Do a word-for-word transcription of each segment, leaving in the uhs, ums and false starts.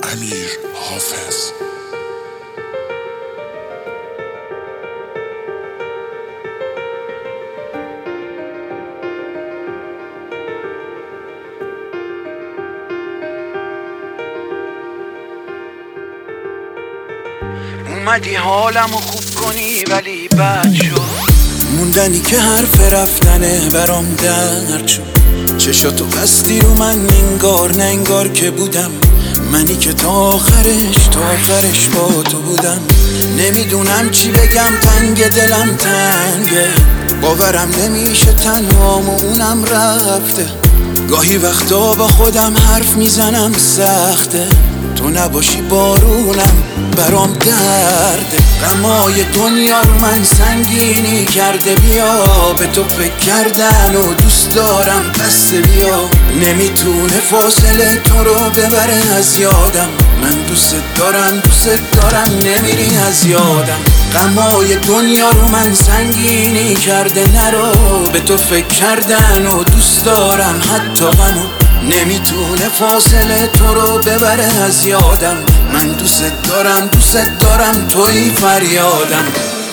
امیر حافظ. اومدی حالمو خوب کنی ولی بد شد، موندنی که حرف رفتنه برام درد شد. چشاتو بستی رو من انگار نه انگار که بودم، منی که تا آخرش تا آخرش با تو بودم. نمیدونم چی بگم، تنگ دلم تنگه، باورم نمیشه تنهامونم رفته. گاهی وقتا با خودم حرف میزنم سخته، تو نباشی بارونم برام درده. غمای دنیا رو من سنگینی کرده، بیا به تو فکر کردن و دوست دارم بس بیا. نمیتونه فاصله تو رو ببره از یادم، من دوست دارم دوست دارم نمیری از یادم. غمای دنیا رو من سنگینی کرده، نرو به تو فکر کردن و دوست دارم حتی غمو. نمیتونه فاصله تو رو ببره از یادم، من دوست دارم دوست دارم توی فریادم.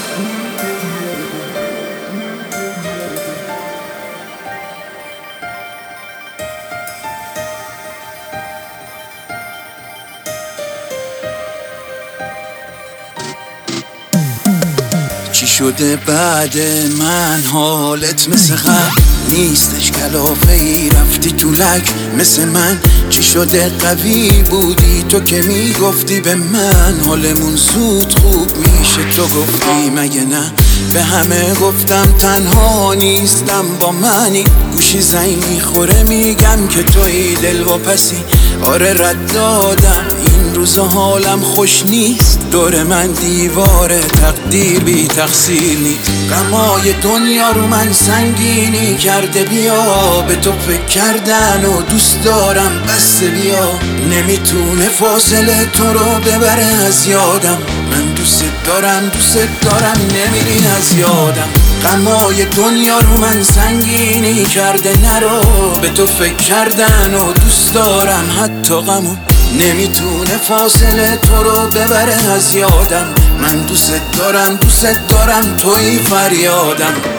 چی شده بعد من؟ حالت مثل قبل نیستش، کلافه ای رفتی تو لک مثل من. چی شده قوی بودی تو که میگفتی به من حالمون زود خوب میشه، تو گفتی مگه نه؟ به همه گفتم تنها نیستم با منی، گوشی زنگ میخوره میگم که توی دل و پسی. آره رد دادم، این روزا حالم خوش نیست، دور من دیواره تقدیر بی تقصیر نیست. غمای دنیا رو من سنگینی کرده، بیا به تو فکر کردن و دوست دارم بس بیا. نمیتونه فاصله تو رو ببره از یادم، من دوست دارم دوست دارم نمیری از یادم. غمای دنیا رو من سنگینی کرده، نرو به تو فکر کردن و دوست دارم حتی غمو. نمیتونه فاصله تو رو ببره از یادم، من دوست دارم دوست دارم توی فریادم.